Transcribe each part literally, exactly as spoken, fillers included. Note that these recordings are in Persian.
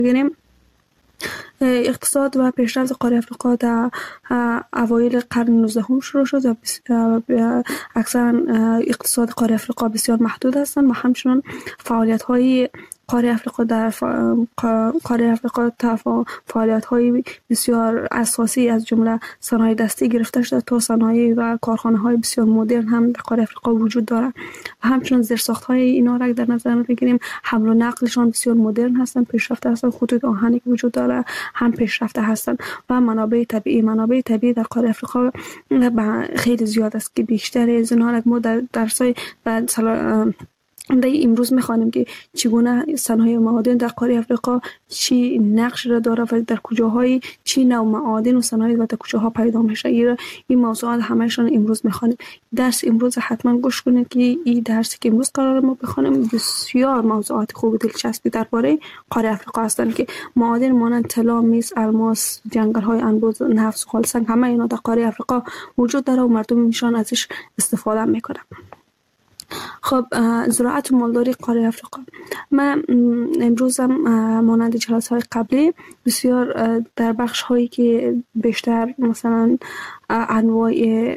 بگیریم، اقتصاد و پیشرفت قاره افریقا در اوایل قرن نوزدهم شروع شد و اکثرا اقتصاد قاره افریقا بسیار محدود هستند و همچنان فعالیت های قاره افریقا در قاره افریقا فعالیت های بسیار اساسی از جمله صنایع دستی گرفته شده تا صنایع و کارخانه های بسیار مدرن هم در قاره افریقا وجود دارد و همچنان زیرساخت های اینا را در نظر بگیریم، حمل و نقلشان بسیار مدرن هستند، پیشرفته هستند. خطوط آهنی که وجود داره هم پیشرفته هستند و منابع طبیعی منابع طبیعی در قاره افریقا خیلی زیاد است که بیشتر از اینها ما در درسای و در امروز میخوانیم که چگونه صنایع معادن در قاره افریقا چی نقش را داره و در کجاهای چی نوع معادن و صنایع و در کجاها پیدا میشه. این این موضوعات همشون امروز میخوانیم. درس امروز حتما گوش کنید که این درسی که امروز قرار ما بخونیم بسیار موضوعات خوب و دلچسبی درباره قاره افریقا هستند که معادن مانند طلا، مس، الماس، جنگل های انبوه، نفت، خالصنگ همه اینا در قاره افریقا وجود داره و مردم میشن ازش استفاده میکنن. خب زراعت و مالداری قاره افریقا، من امروز هم مانند جلسه های قبلی بسیار در بخش هایی که بیشتر مثلا انواع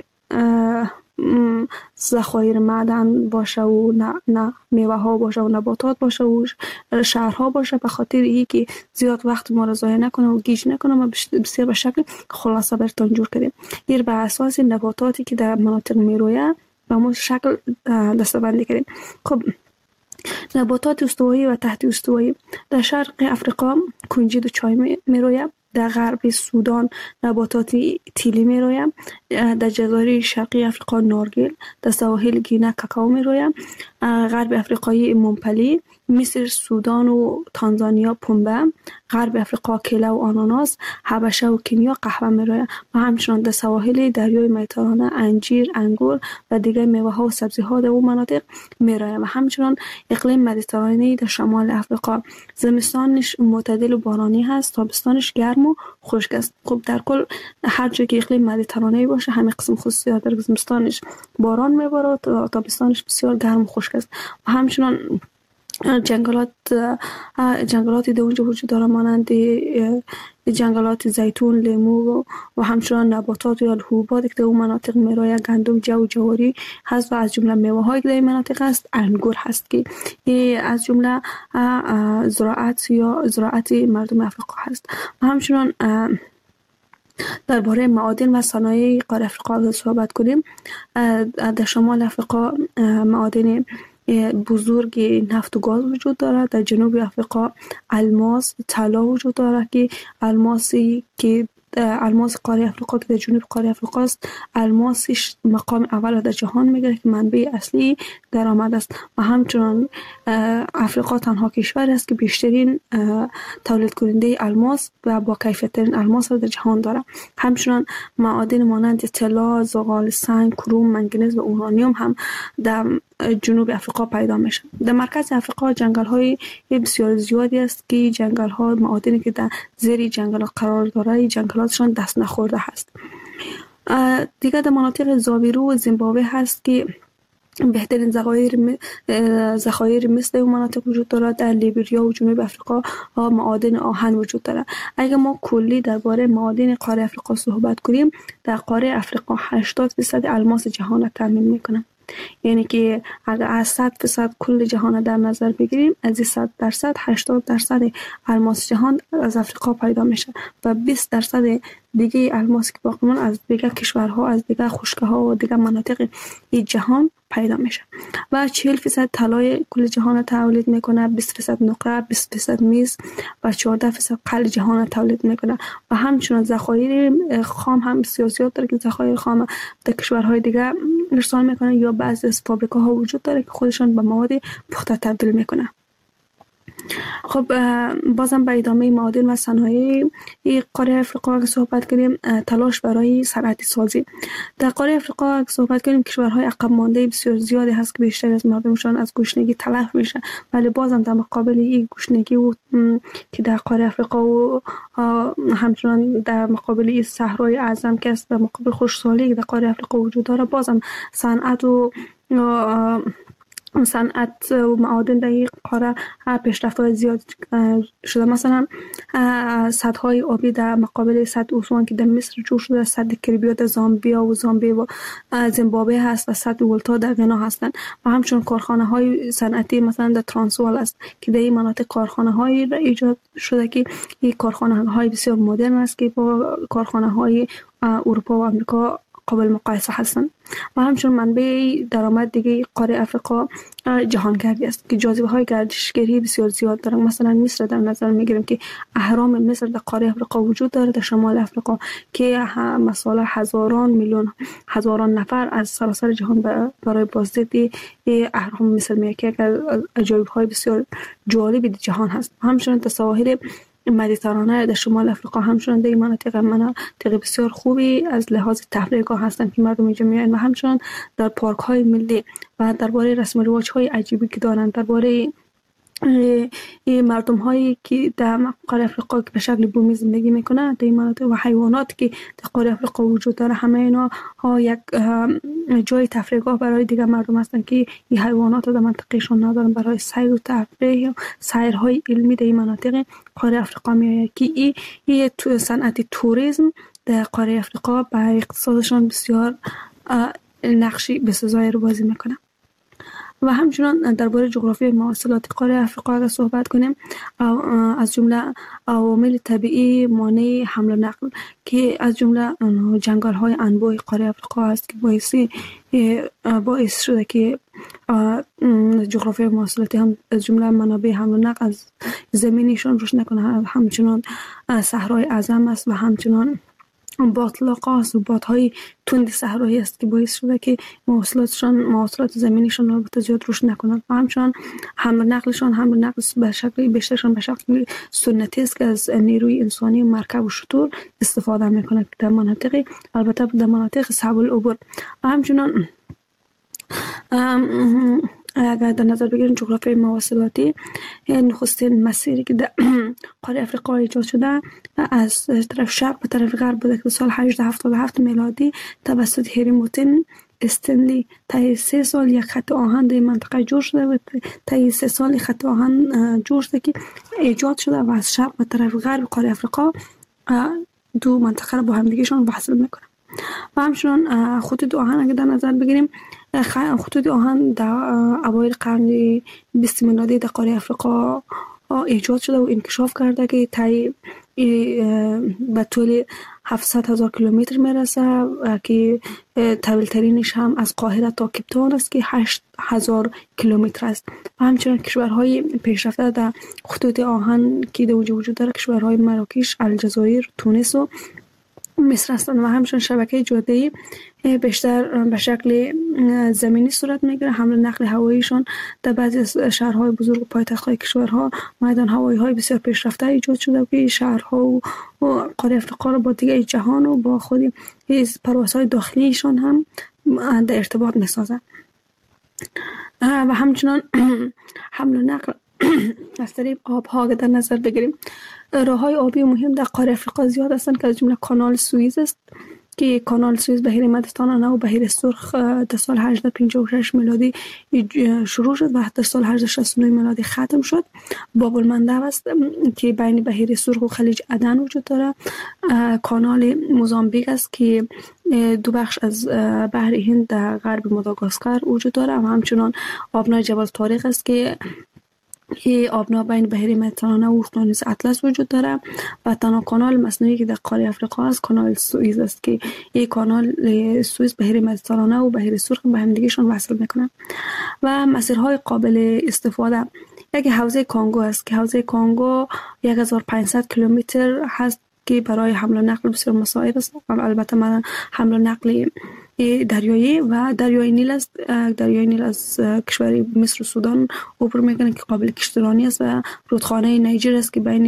ذخایر معدن باشه و نه, نه میوه ها باشه و نباتات باشه و شهرها باشه، به خاطر ای که زیاد وقت ما را ضایع نکنه و گیج نکنه ما بسیار به شکل خلاصه براتون جور کردیم. این به اساس نباتاتی که در مناطق میرویه به ما شکل دسته‌بندی کردیم. خب نباتات استوایی و تحت استوایی در شرق افریقا کنجد و چای میرویه، در غرب سودان نباتات تیلی میرویه، در جزایر شرقی افریقا نارگیل، در سواحل گینه کاکائو میرویه، غرب افریقای ممپلی، مصر، سودان و تانزانیا پنبه، غرب افریقا کیله و آناناس، حبشه و کنیا قهوه میرویه و همچنان در سواحل دریای مدیترانه انجیر، انگور و دیگر میوه ها و سبزی ها در اون مناطق میرویه و همچنان اقلیم مدیترانه‌ای در شمال افریقا زمستانش معتدل و بارانی هست، تابستانش گرم و خشک است. خب در کل هر جا که اقلیم مدیترانه‌ای باشه همین قسم خصوصیات داره، زمستانش باران میباره و تابستانش بسیار گرم و خشک است و همچنان جنگلات جنگلاتی در اونجا وجود داره مانند جنگلات زیتون، لیمو و همچنان نباتات یا حبوبات که در اون مناطق میرویه، گندم، جو، جواری هست و از جمله میوه هایی که در این مناطق هست انگور هست که از جمله زراعت یا زراعت مردم افریقا هست و همچنان درباره معادن و صنایع قاره افریقا صحبت کنیم. در شمال افریقا معادن بزرگ نفت و گاز وجود دارد، در جنوب افریقا الماس، طلا وجود دارد که الماسی که الماس قاره افریقا که در جنوب قاره افریقا است الماسش مقام اول در جهان میگیره که منبع اصلی درآمد است و همچنان افریقا تنها کشور است که بیشترین تولید کننده الماس و با کیفیت ترین الماس را در جهان دارد. همچنان معادن مانند طلا، زغال سنگ، کروم، منگنز و اورانیوم هم در جنوب افریقا پیدا میشه. در مرکز افریقا جنگل های بسیار زیادی است که جنگل ها معادنی که در زیر جنگل قرار داره جنگلاتشان دست نخورده هست. دیگه در مناطق زاویرو و زیمبابوه هست که بهترین ذخایر ذخایر مثل اون مناطق وجود داره. در لیبریا و جنوب افریقا معادن آهن وجود داره. اگر ما کلی درباره معادن قاره افریقا صحبت کنیم، در قاره افریقا هشتاد درصد الماس جهان را تامین میکنه. یعنی که اگر از صد درصد کل جهان در نظر بگیریم از صد درصد هشتاد درصد الماس جهان از افریقا پیدا میشه و بیست درصد دیگه الماس که باقی مونده از دیگه کشورها، از دیگه خشکی ها و دیگه مناطق این جهان پیدا میشه و چهل درصد طلای کل جهان تولید میکنه، بیست درصد نقره، بیست درصد میز و چهارده درصد قل جهان تولید میکنه و همچنین ذخایر خام هم بسیار زیاد داره که ذخایر خام در کشورهای دیگه ارسال میکنه یا بعضی از فابریکاها وجود داره که خودشان به مواد پخته تبدیل میکنه. خب بازم به ادامه معادن و صنایع قاره افریقا که صحبت کنیم، تلاش برای صنعتی سازی در قاره افریقا که صحبت کنیم، کشورهای عقب مانده بسیار زیادی هست که بیشتر از مردمشان از گشنگی تلف میشه، ولی بازم در مقابل این گشنگی و که در قاره افریقا و همچنان در مقابل این صحرای اعظم که است، در مقابل خشکسالی که در قاره افریقا وجود داره، بازم صنعت و صنعت و معادن در این قاره پیشرفت‌های زیاد شده. مثلا سدهای آبی در مقابل سد اسوان که در مصر جور شده، سد کریبیا در زامبیا و زامبی و زیمبابوه هست و سد ولتا در غنا هستند. و همچنین کارخانه های صنعتی مثلا در ترانسوال است که در این مناطق کارخانه های ایجاد شده که این کارخانه های بسیار مدرن است که با کارخانه های اروپا و امریکا قابل مقایسه هستند. و همچنین منبع درآمد دیگه قاره افریقا جهانگردی است که جاذبه های گردشگری بسیار زیاد دارند. مثلا مصر در نظر میگیریم که اهرام مصر در قاره افریقا وجود داره، در شمال افریقا، که مثلا هزاران میلیون هزاران نفر از سراسر جهان برای بازدید اهرام مصر میاد که از عجایب های بسیار جالب جهان هست. همچنین در سواحل مدیترانه در شمال افریقا همچنین در این مناطق مناطق بسیار خوبی از لحاظ تفریحگاه هستند که مردم اینجا میان. و همچنین در پارک های ملی و درباره رسم و رواج های عجیبی که دارند، درباره این مردم هایی که در قاره افریقا که به شکل بومی زندگی میکنند در این مناطق و حیوانات که در قاره افریقا وجود داره، همه اینا ها یک جای تفریحگاه برای دیگر مردم هستند که این حیوانات در منطقهشون ندارن. برای سیر و تفریح و سیرهای علمی در این مناطق قاره افریقا میآید که این ای تو صنعت توریسم در قاره افریقا به اقتصادشان بسیار نقشی بسزایی رو بازی میکنه. و همچنان درباره جغرافی مواصلات قاره افریقا اگر صحبت کنیم، از جمله عوامل طبیعی مانع حمل و نقل که از جمله جنگل های انبوه قاره افریقا است که باعثی باعث شده که جغرافی مواصلاتی هم از جمله منابع حمل و نقل از زمینیشون روش نکنه. همچنان صحرای اعظم است و همچنان باطلاق است و بادهای تند صحرایی است که باعث شده که مواصلاتشان مواصلات زمینیشان رو به زیاد روش نکنند. و همچنان حمل و نقلشان حمل و نقل به شکل بیشترشان به شکل سنتی است که از نیروی انسانی مرکب و شتر استفاده میکنند در مناطق البته در مناطق صعب العبور. و همچنان اگر در نظر بگیریم جغرافی مواصلاتی، نخستین مسیری که در قاره افریقا ایجاد شده از طرف شرق به طرف غرب بوده که سال هجده هفتاد و هفت میلادی توسط هری موتن استنلی طی سه سال یک خط آهن در منطقه جور شده و طی سه سال خط آهن جور شده که ایجاد شده و از شرق به طرف غرب قاره افریقا دو منطقه را با هم دیگه‌شان وصل میکنه. و همچنان خطوط آهن اگر در نظر بگیریم، خطوط آهن در اوایل قرن بیستم میلادی در قاره افریقا ایجاد شده و انکشاف کرده که طی به طول هفتصد هزار کیلومتر میرسه که طویل ترینش هم از قاهره تا کیپتاون است که هشت هزار کیلومتر است. و همچنین کشورهای پیشرفته در خطوط آهن که در وجود داره کشورهای مراکش، الجزایر، تونس و مصر هستند. و همچنین شبکه جاده‌ای بیشتر به شکل زمینی صورت میگیره. حمل و نقل هواییشان در بعضی از شهرهای بزرگ و پایتخت‌های کشورها میدان هوایی های بسیار پیشرفته ایجاد شده که شهرها و قاره افریقا را با دیگر جهان و با خود پروازهای داخلیشان هم در ارتباط میسازند. و همچنان حمل و نقل از طریق آبها در نظر بگیریم، راههای آبی مهم در قاره افریقا زیاد هستند که از جمله کانال سوئیز است که کانال سوئیز بحیر مدیترانه و بحیر سرخ در سال هجده پنجاه و شش میلادی شروع شد و در سال هجده شصت و نه میلادی ختم شد. باب المندب است که بین بحیر سرخ و خلیج عدن وجود داره. کانال موزامبیک است که دو بخش از بحر هند در غرب ماداگاسکار وجود داره. و همچنان آبنای جبل طارق است که این آبنا بین بحیر مدیترانه و اقیانوس اطلس وجود داره. و تنها کانال مصنوعی که در قاره افریقا است کانال سوئیز است که این کانال سوئیز بحیر مدیترانه و بحیر سرخ به هم دیگه‌شان وصل میکنه. و مسیرهای قابل استفاده، یک حوزه کانگو است که حوزه کانگو هزار و پانصد کیلومتر هست که برای حمل و نقل بسیار مساعد است. البته من حمل و نقل دریایی و دریای نیل است. دریای نیل از کشور مصر و سودان عبور میکنه که قابل کشتیرانی است و رودخانه نیجر است که بین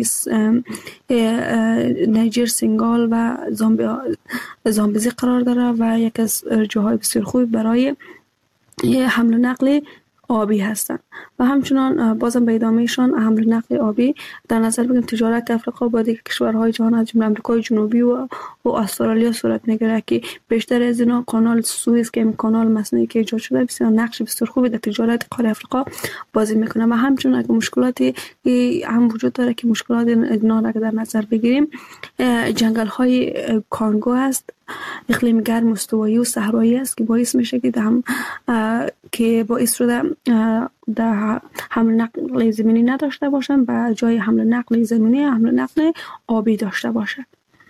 نیجر، سنگال و زامبیزی قرار داره و یک از جاهای بسیار خوب برای حمل و نقل آبی هستند و همچنان بازم به ادامهشان حمل و نقل آبی در نظر بگیریم. تجارت افریقا با دیگر کشورهای جهان از جمله آمریکای جنوبی و و استرالیا صورت میگیره که بیشتر از اینا کانال سوئز که کانال مصنوعی که ایجاد شده بسیار نقش بسیار خوبی در تجارت قاره افریقا بازی میکنه و همچنان اگه مشکلاتی هم وجود داره که مشکلات اینا را در نظر بگیریم، جنگل های کانگو هست، اقلیم گرم استوایی و صحرایی است که باعث میشه که هم که باعث شده در حمل نقل زمینی نداشته باشن و جای حمل نقل زمینی حمل نقل آبی داشته باشه.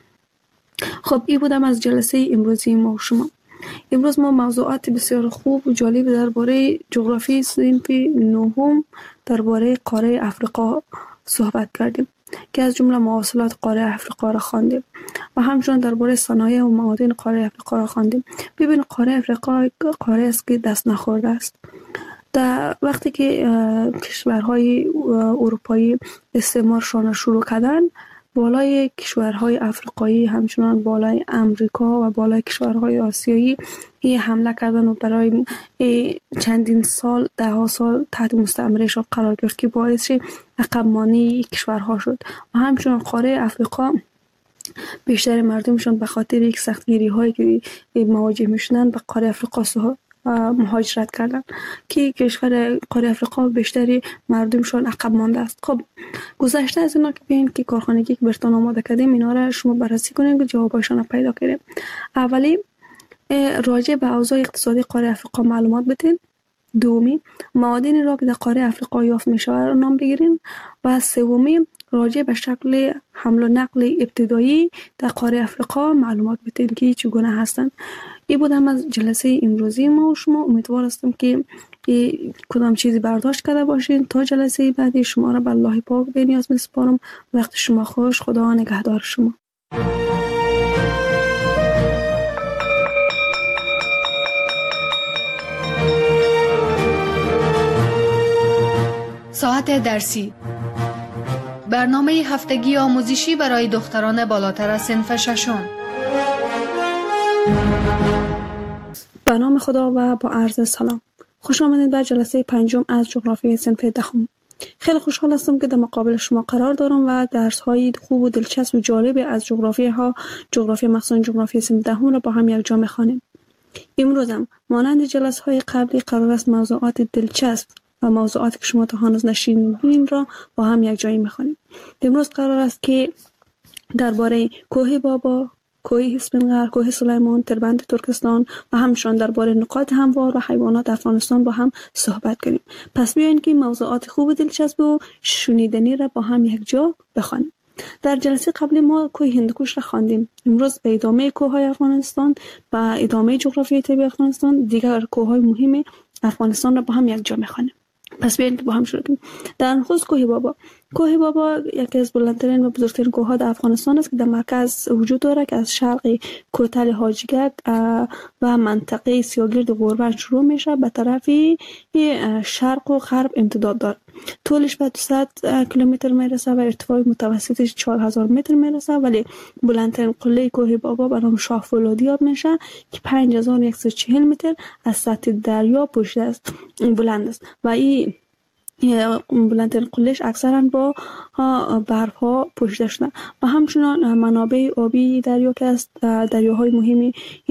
خب این بودم از جلسه امروزی ما و شما. امروز ما موضوعات بسیار خوب و جالب درباره جغرافی صنف نهم درباره قاره افریقا صحبت کردیم که از جمله مواصلات قاره افریقا را خواندیم و همچنین درباره صنایع و معادن قاره افریقا را خواندیم. ببین قاره افریقا قاره است که دست نخورده است. در وقتی که کشورهای اروپایی استعمارشان شروع کردن، بالای کشورهای افریقایی همچنان بالای امریکا و بالای کشورهای آسیایی این حمله کردن و برای چندین سال ده ها سال تحت مستعمرهشان قرار گرفت که باعث عقب مانی کشورها شد و همچنان قاره افریقا بیشتر مردمشان به خاطر یک سختگیری هایی که مواجه میشدن به قاره افریقا مهاجرت کردن که کشور قاره افریقا بیشتری مردمشان عقب مانده است. خب گذشته از اینا که بیاین که کارخانگی که برتون آماده کردیم اینا را شما بررسی کنیم که جواباشون پیدا کنیم. اولی راجع به اوضاع اقتصادی قاره افریقا معلومات بدین. دومی معادن را که در قاره افریقا یافت می شود را نام بگیرین و سومی راجع به شکل حمل و نقل ابتدایی در قاره افریقا معلومات بدین که چگونه هستند. این بودم از جلسه امروزی ما و شما. امیدوار هستم که کدام چیزی برداشت کرده باشین. تا جلسه بعدی شما را به الله پاک به نیاز میسپارم. وقت شما خوش. خدا نگهدار شما. ساعت درسی، برنامه هفتگی آموزشی برای دختران بالاتر از صنف ششم. به نام خدا و با عرض سلام. خوش آمدید به جلسه پنجم از جغرافی صنف دهم. خیلی خوشحال هستم که در مقابل شما قرار دارم و درس های خوب و دلچسب و جالب از جغرافی ها جغرافی مخصوصا جغرافی صنف دهم را با هم یک جا می‌خوانیم. امروز هم مانند جلسه های قبلی قرار است موضوعات دلچسب و موضوعاتی که شما تا هنوز نشنیدین را با هم یک جایی می‌خوانیم. امروز قرار است که درباره کوه بابا، کوه اسفنقر، کوه سلیمان، تربند ترکستان و همچنین درباره نقاط هموار و حیوانات افغانستان با هم صحبت کنیم. پس بیاین که موضوعات خوب و دلچسب و شنیدنی را با هم یک جا بخوانیم. در جلسه قبلی ما کوه هندوکش را خواندیم. امروز به ادامه کوههای افغانستان و ادامه جغرافیای طبیعی افغانستان دیگر کوههای مهم افغانستان را با هم یک جا می‌خوانیم. پس بیاین که با هم شروع کنیم. در نخست کوه بابا. کوه بابا یکی از بلندترین و بزرگترین کوه‌ها در افغانستان است که در مرکز وجود دارد که از شرق کوتل حاجیگک و منطقه سیاگرد غوربند شروع میشه به طرف شرق و غرب امتداد دارد. طولش به دویست کیلومتر میرسه و ارتفاع متوسطش چهار هزار متر میرسه، ولی بلندترین قله کوه بابا به نام شاه فولادی یاد میشه که پنج هزار و صد و چهل متر از سطح دریا پشت است بلند است و این بلندترین قلهش اکثرا با برف ها پوشیده شده و همچنان منابع آبی دریا که است دریاهای مهمی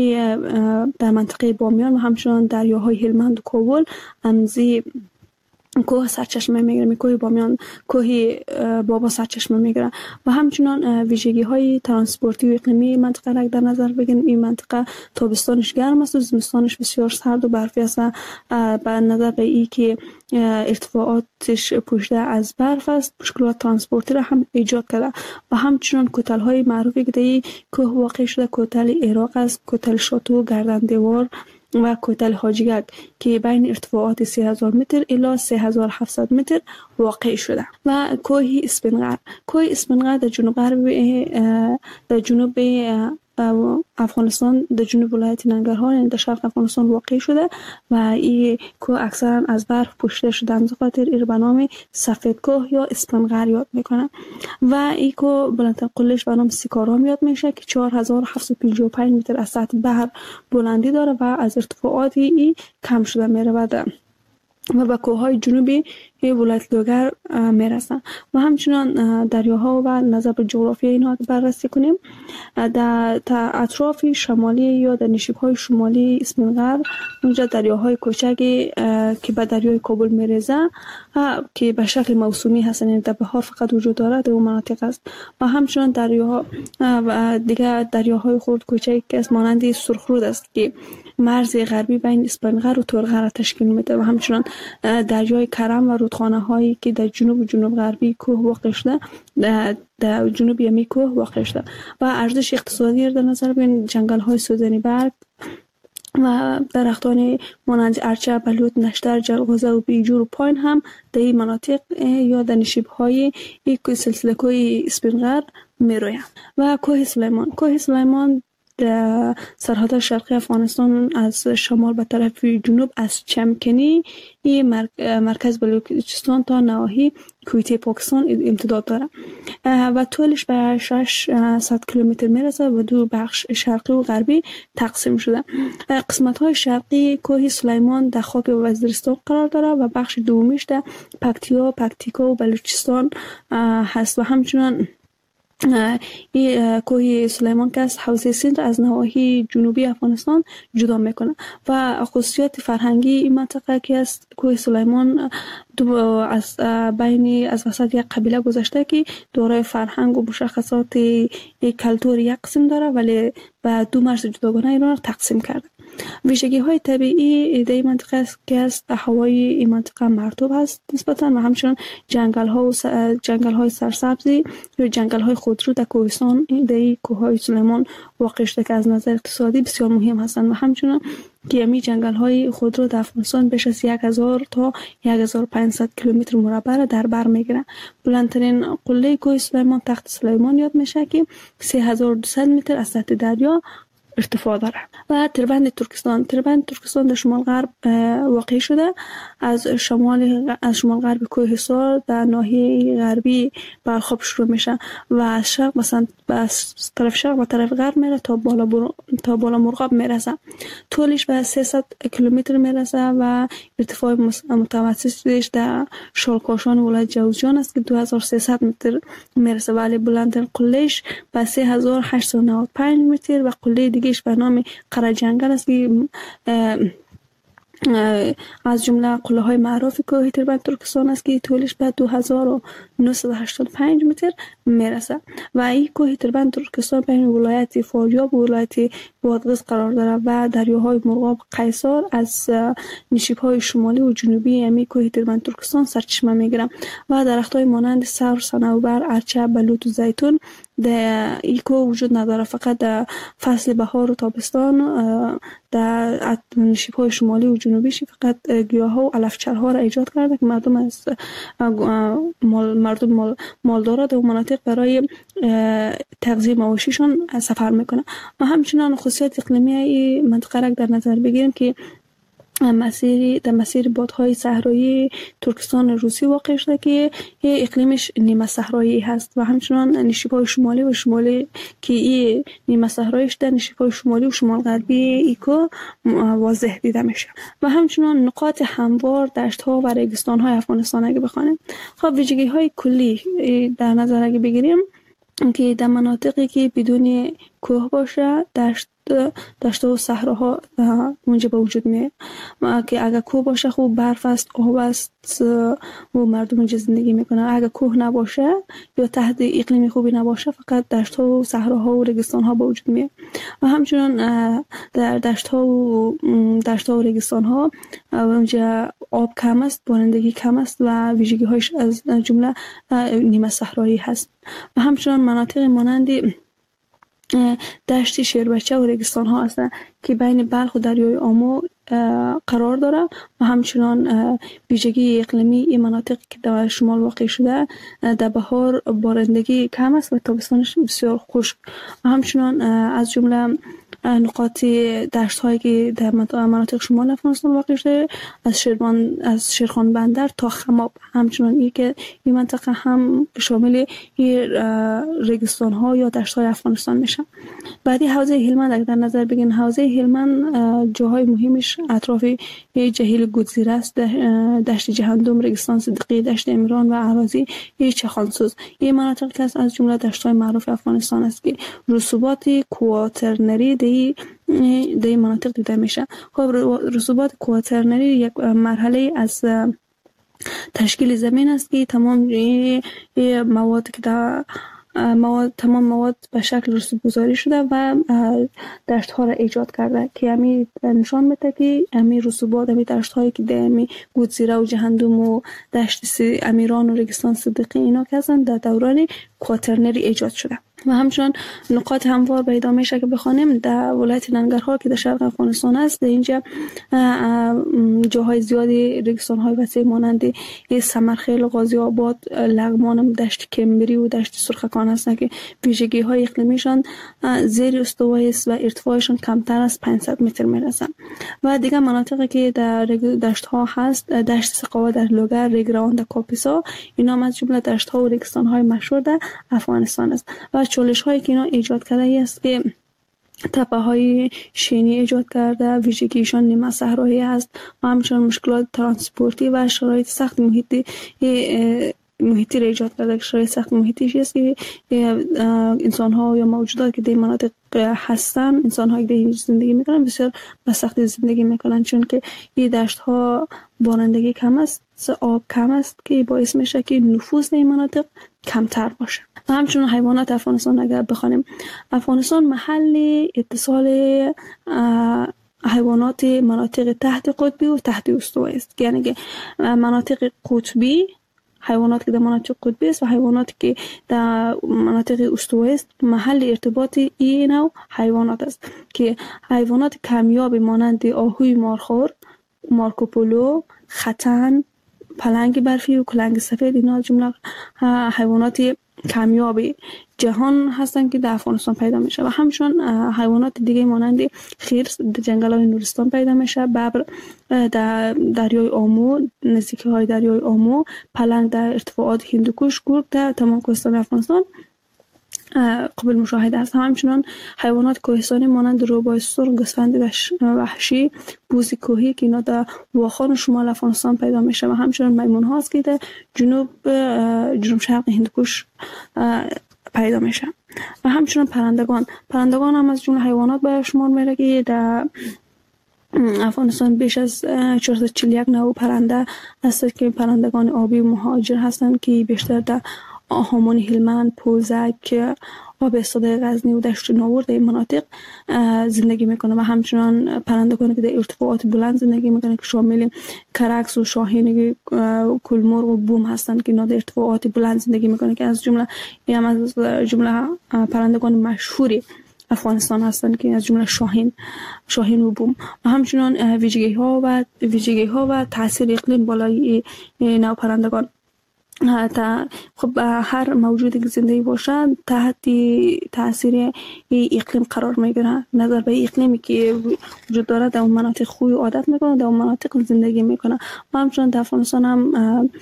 در منطقه بامیان و همچنان دریاهای هلمند و کابل امزی کوه سرچشمه میگیره. کوه بامیان کوه بابا سرچشمه میگیره و همچنان ویژگی های ترانسپورتی و اقلیمی منطقه را در نظر بگیریم. این منطقه تابستانش گرم است و زمستانش بسیار سرد و برفی است و به نظر به این که ارتفاعاتش پوشیده از برف است مشکلات ترانسپورتی را هم ایجاد کرده و همچنان کوتل های معروفی که در کوه واقع شده کوتل عراق است، کوتل شاتو، گردن دیوار و کوتل حاجیگک که بین ارتفاعات سه هزار متر الی سه هزار و هفتصد متر واقع شده و کوه اسفنقر. کوه اسفنقر در جنوب غرب در جنوب افغانستان در جنوب ولایت ننگرهار یعنی در شرق افغانستان واقع شده و این کوه اکثرا از برف پوشیده شده، از خاطر این به نام سفید کوه یا اسفنقر یاد میکنه و این کوه بلندترین قلهش به نام سیکارام یاد میشه که چهار هزار و هفتصد و پنجاه و پنج متر از سطح بحر بلندی داره و از ارتفاعات این کم شده میره و و به کوههای جنوبی ولایت لوگر میرسند. و همچنان دریاها و نظر به جغرافی اینها بررسی کنیم، در اطراف شمالی یا در نشیب‌های شمالی اسفندیار اونجا دریاهای کوچکی که به دریای کابل میرسه که به شکل موسومی هستند، یعنی در بهار فقط وجود دارد در اون مناطق است. و همچنان دریاها و دیگر دریاهای خرد کوچکی که از مانند سرخرود است که مرز غربی بین اسفندیار و ترغه را تشکیل میده. و همچنان دریای کرم و رودخانه هایی که در جنوب و جنوب غربی کوه واقع شده، در, در جنوب یمی کوه واقع شده. و ارزش اقتصادی را در نظر بگیریم، جنگل های سوزنی برگ و درختان مانند ارچه، بلوط، نشتر، جلغوزه و بیجور و پاین هم در این مناطق یا در نشیب های سلسله کوه اسفندیار میرویند. و کوه سلیمان کوه سلیمان در سرحد شرقی افغانستان از شمال به طرف جنوب از چمکنی مرکز بلوچستان تا نواحی کویته پاکستان امتداد دارد و طولش به ششصد کیلومتر میرسه و دو بخش شرقی و غربی تقسیم شده. قسمت های شرقی کوه سلیمان در خاک وزیرستان قرار دارد و بخش دومیش در پکتیا، پکتیکا و بلوچستان هست. و همچنان این کوه سلیمان که از حوزه سند از نواحی جنوبی افغانستان جدا میکنه. و خصوصیت فرهنگی این منطقه که است کوه سلیمان از بین از وسط یک قبیله گذشته که دارای فرهنگ و مشخصات کلتور یک قسم داره، ولی به دو مرز جداگانه ایران را تقسیم کرده. ویژگی های طبیعی در این منطقه است که است هوای این منطقه مرطوب است نسبتا و همچنان جنگل ها و س... جنگل های سرسبزی یا جنگل های خودرو در کوهستان در این کوه های سلیمان واقع شده که از نظر اقتصادی بسیار مهم هستند. و همچنان که امی جنگل های خودرو در افغانستان بیش از یک هزار تا یک هزار و پانصد کیلومتر مربع را در بر میگیرند. بلندترین قله کوه سلیمان تخت سلیمان یاد میشه که سه هزار و دویست متر از سطح دریا ارتفاع داره. و تربند ترکستان تربند ترکستان در شمال غرب واقع شده، از شمال از شمال غرب کوه حصار در ناحیه غربی برخواب شروع میشه و از شرق مثلا از طرف شرق و طرف غرب میره تا بالا بر... تا بالا مرغاب میرسه. طولش به سیصد کیلومتر میرسه و ارتفاع متوسطش در شالکاشان ولایت جوزجان است که دو هزار و سیصد متر میرسه، ولی بلندترین قلهش به سه هزار و هشتصد و نود و پنج متر و قله دیگهش به نام قره جنگل است که از جمله قله های معروف کوه تربند ترکستان است که طولش به دو هزار و نهصد و هشتاد و پنج متر میرسه. و این کوه تربند ترکستان بین ولایت فاریاب و ولایت بادغیس قرار دارد و دریاهای مرغاب، قیصر از نشیب های شمالی و جنوبی امی کوه تربند ترکستان سرچشمه میگیرند. و درخت های مانند سرو، صنوبر، ارچه، بلوط و زیتون در این کوه وجود نداره، فقط در فصل بهار و تابستان در نشیب های شمالی و جنوبیش فقط گیاه ها و علفچرها را ایجاد کرده که مردم از مال مردم مال مالدارا در مناطق برای تغذیه مواشیشان سفر میکنه. و همچنان خصوصیت اقلیمی این منطقه را در نظر بگیریم که مسیری در مسیر بادهای صحرایی ترکستان روسی واقع شده که اقلیمش نیمه صحرایی هست. و همچنان نشیب‌های شمالی و شمالی که این نیمه صحراییش در نشیب‌های شمالی و شمال غربی ایکو واضح دیده میشه. و همچنان نقاط هموار دشت‌ها و ریگستان‌های افغانستان اگه بخوانیم، خب ویژگی‌های کلی در نظر اگه بگیریم که در مناطقی که بدون کوه باشه دشت دشت و صحراها اونجا به وجود میاد که اگر کوه باشه خوب برف است، آب است و مردم اونجا زندگی میکنن. اگر کوه نباشه یا تحت اقلیم خوبی نباشه فقط دشت ها و صحراها و ریگستان ها به وجود میاد. و همچنان در دشت ها و دشت ها و ریگستان ها اونجا آب کم است، بارندگی کم است و ویژگی هایش از جمله نیمه صحرایی هست. و همچنان مناطق مانند دشت شیربچه و ریگستان ها هستند که بین بلخ و دریای آمو قرار داره. و همچنان ویژگی اقلیمی این مناطق که در شمال واقع شده در بهار بارندگی کم است و تابستانش بسیار خشک. و همچنان از جمله نقاط دشت هایی که در مناطق شمال افغانستان واقع شده، از شیربان از شیرخان بندر تا خماب. همچنان این که این منطقه هم شامل ریگستان ها یا دشت های افغانستان میشه. بعدی حوزه هلمند اگر در نظر بگیریم، حوزه هلمند جاهای مهمش اطراف جهیل گودزیره است، دشت جهندم، ریگستان صدیقی، دشت امیران و اراضی چخانسوز. این مناطق که از جمله دشت های معروف افغانستان است که رسوبات کواترنری دی دی مناطق دیده میشه. خب رسوبات کواترنری یک مرحله از تشکیل زمین است که تمام مواد که در مواد تمام مواد به شکل رسوب گذاری شده و دشت ها را ایجاد کرده که همی نشان میده که همی رسوبات همی دشت هایی که در همی گودزیره و جهندم و دشت امیران و ریگستان صدیقی اینا که هستن در دوران کواترنری ایجاد شده. و همچنان نقاط هموار پیدا میشه که بخوانیم در ولایت ننگرهار که در شرق افغانستان است. در اینجا جاهای زیادی ریگستان های وسیع مانند سمرخیل، غازی آباد، لغمان، دشت کمبری و دشت سرخکان هستند که ویژگی های اقلیمیشان زیر استوایی است و ارتفاعشان کمتر از پانصد متر میرسند. و دیگر مناطقی که در دشت ها هست، دشت سقاوه در لوگر، ریگروان در کاپیسا، اینا از جمله دشت ها و ریگستان های مشهور در افغانستان است. و چالش هایی که اینا ایجاد کرده است که تپه های شینی ایجاد کرده، ویژگیشان نیمه صحرایی است و همچنین مشکلات ترانسپورتی و شرایط سخت محیطی محیطی را ایجاد کرده. شرایط سخت محیطی است که انسان ها یا موجودات که در مناطق هستن، انسان هایی که در زندگی میکنن بسیار به سختی زندگی میکنن، چون که این دشت ها بارندگی کم است، آب کم است که باعث میشه که نفوذ در این مناطق کمتر باشه. و همچنین حیوانات افغانستان اگر بخوانیم، افغانستان محل اتصال حیوانات مناطق تحت قطبی و تحت استوایی است، یعنی که مناطق قطبی حیوانات که در مناطق قطبی است و حیوانات که در مناطق استوایی است محل ارتباط این نوع حیوانات است که حیوانات کمیاب مانند آهوی مارخور، مارکوپولو، ختن، پلنگ برفی و کلنگ سفید اینا جمله حیوانات کمیاب جهان هستند که در افغانستان پیدا میشه. و همچنین حیوانات دیگه مانند خرس در جنگل‌های نورستان پیدا میشه، ببر در دریای آمو، نزدیکی های دریای آمو، پلنگ در ارتفاعات هندوکش، گرگ در تمام کوهستان افغانستان قابل مشاهده است. همچنین حیوانات کوهستانی مانند روباه سرخ، گوسفند وحشی، بوز کوهی که اینا در واخان شمال افغانستان پیدا میشه و همچنین میمون هاست که در جنوب جنوب شرق هندوکش پیدا میشه. و همچنین پرندگان پرندگان هم از جمله حیوانات به شمار میره که در افغانستان بیش از چهارصد و چهل و یک نوع پرنده هست که پرندگان آبی مهاجر هستند که بیشتر در هامون هلمند، پوزک، آب استاده غزنی و دشت ناور در این مناطق زندگی میکنه. و همچنان پرندگانی که در ارتفاعات بلند زندگی میکنه که شامل کرکس و شاهین، کلمرغ و بوم هستند که اینا در ارتفاعات بلند زندگی میکنه که از جمله هم از جمله پرندگان مشهوری افغانستان هستند که از جمله شاهین شاهین و بوم. و همچنان ویژگی ها و ویژگی ها و تاثیر اقلیم بالای نوع پرندگان. تا خب هر موجودی که زندگی باشه تحت تاثیر اقلیم قرار میگیره. نظر به اقلیمی که وجود داره در اون مناطق خوی عادت میکنه، در اون مناطق زندگی میکنه. و همچنین در افغانستان هم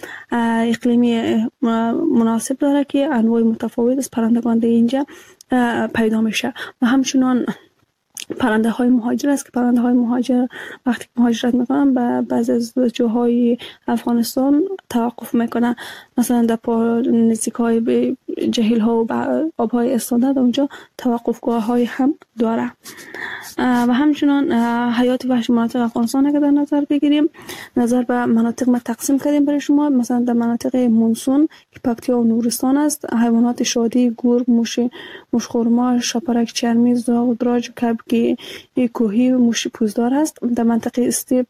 اقلیمی مناسب داره که انواع متفاوت از پرندگان در اینجا پیدا میشه. و همچنین پرنده های مهاجر است که پرنده های مهاجر وقتی مهاجرت میکنن به بعضی از جاهای افغانستان توقف میکنن، مثلا در نزدیک های به جهیل ها و آب های استاده اونجا توقفگاه های هم داره. و همچنان حیات وحشی مناطق افغانستان اگر در نظر بگیریم، نظر به مناطق ما تقسیم کردیم برای شما. مثلا در مناطق مونسون که پکتیا و نورستان است، حیوانات شادی، گرگ، موش موشخورما، شاپرک چرمی، زاغ، دراج، کبک کوهی و موش پوزدار است. در منطقه استیپ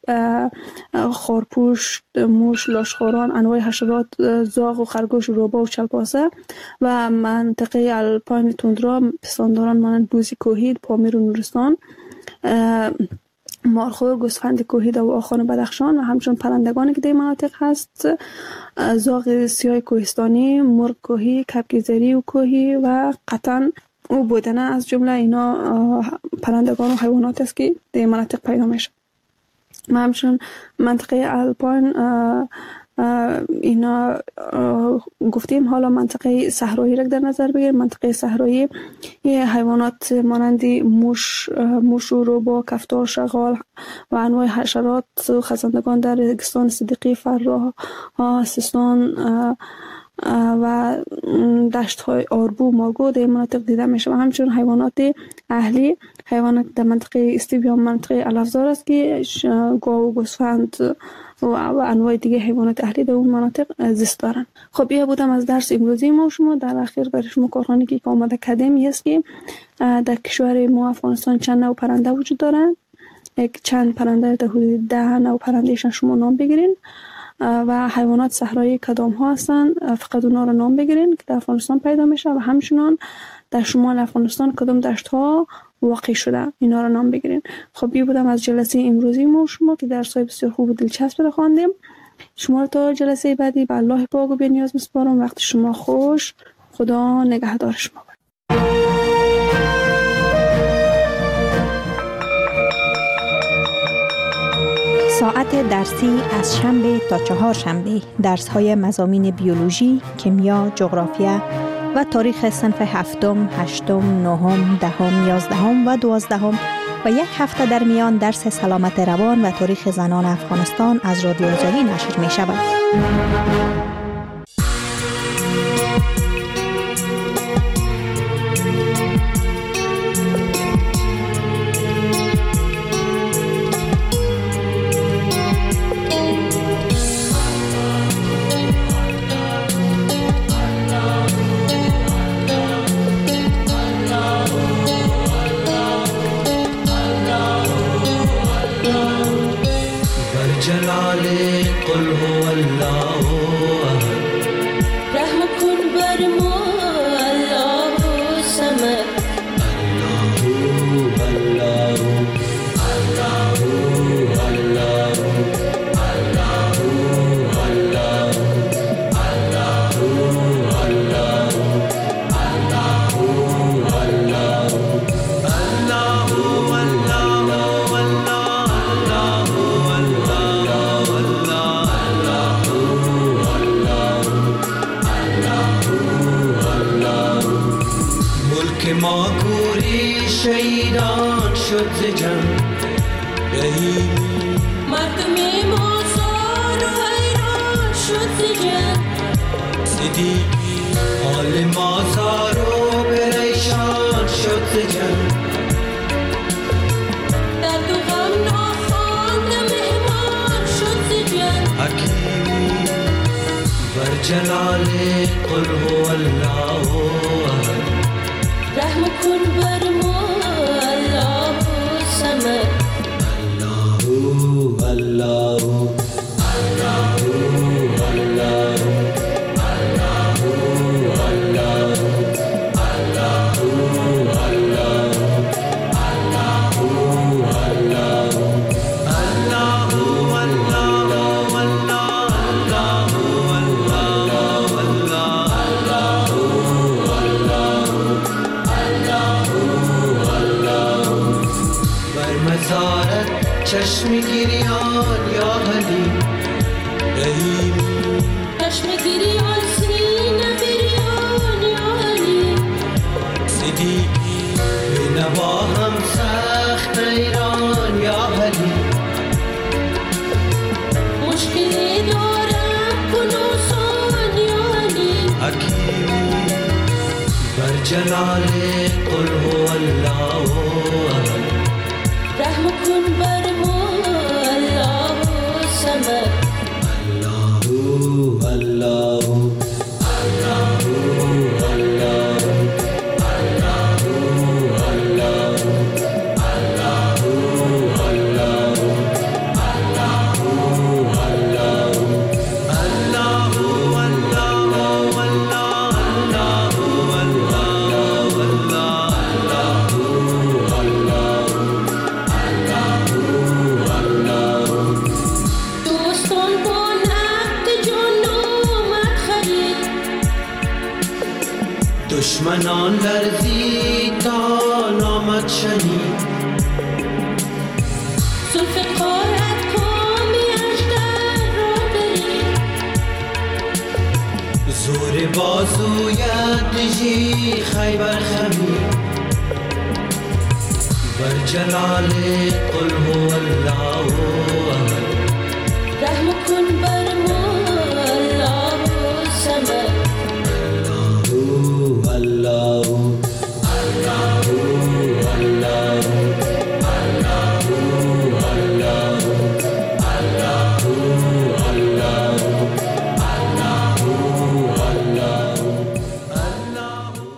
خارپوش، موش، لاشخوران، انواع حشرات، زاغ و خرگوش، روباه و چلپاسه. و منطقه الپاین توندرا پستانداران مانند بوزی کوهی، پامیر و نورستان، مارخور، گوسفند کوهی در واخان بدخشان. و همچنین پرندگانی که در مناطق هست، زاغ سیاه کوهستانی، مرغ کوهی، کبک زری و کوهی و قطن او بودن از جمله اینا پرندگان و حیوانات است که در مناطق پیدا میشه. ما همچنین منطقه آلپاین اینا گفتیم. حالا منطقه صحرایی را در نظر بگیریم. منطقه صحرایی حیوانات مانند موش موش و روبا، کفتار، شغال و انواع حشرات و خزندگان در ریگستان صدیقی، فراه، سیستان و دشت های آربو، ماگو در مناطق دیده میشه. و همچنین حیوانات اهلی، حیوانات در منطقه استیبیا منطقه الافزار است که گاو و گوسفند و انواع دیگه حیوانات اهلی در اون مناطق زیست دارن. خب این بودم از درس امروزی ما شما. در اخیر برای شما کارخانه که آماده کردیم است که در کشور ما افغانستان چند نوع پرنده وجود دارن. یک چند پرنده در حدود ده نوع پرندهشان شما نام بگیرین و حیوانات صحرایی کدام ها هستن فقط اونا رو نام بگیرین که در افغانستان پیدا میشه و همچنان در شمال افغانستان کدام دشت ها واقع شده اینا رو نام بگیرین. خب این بودم از جلسه امروزی ما شما که درس های بسیار خوب و دلچسب رو خواندیم. شما رو تا جلسه بعدی به الله پاک و بی‌نیاز میسپارم. وقت شما خوش. خدا نگهدار شما. ساعت درسی از شنبه تا چهار شنبه درس های مضامین بیولوژی، کیمیا، جغرافیا و تاریخ صنف هفتم، هشتم، نهم، دهم، یازدهم و دوازدهم و یک هفته در میان درس سلامت روان و تاریخ زنان افغانستان از رادیو آزادی نشر می شود. دشمنان لرزی تا نامت شنید. زلف قارت کامی اجدر را برید، زور بازویت نجی خیبر خمید. بر جلال قل هو الله احد، رحم کن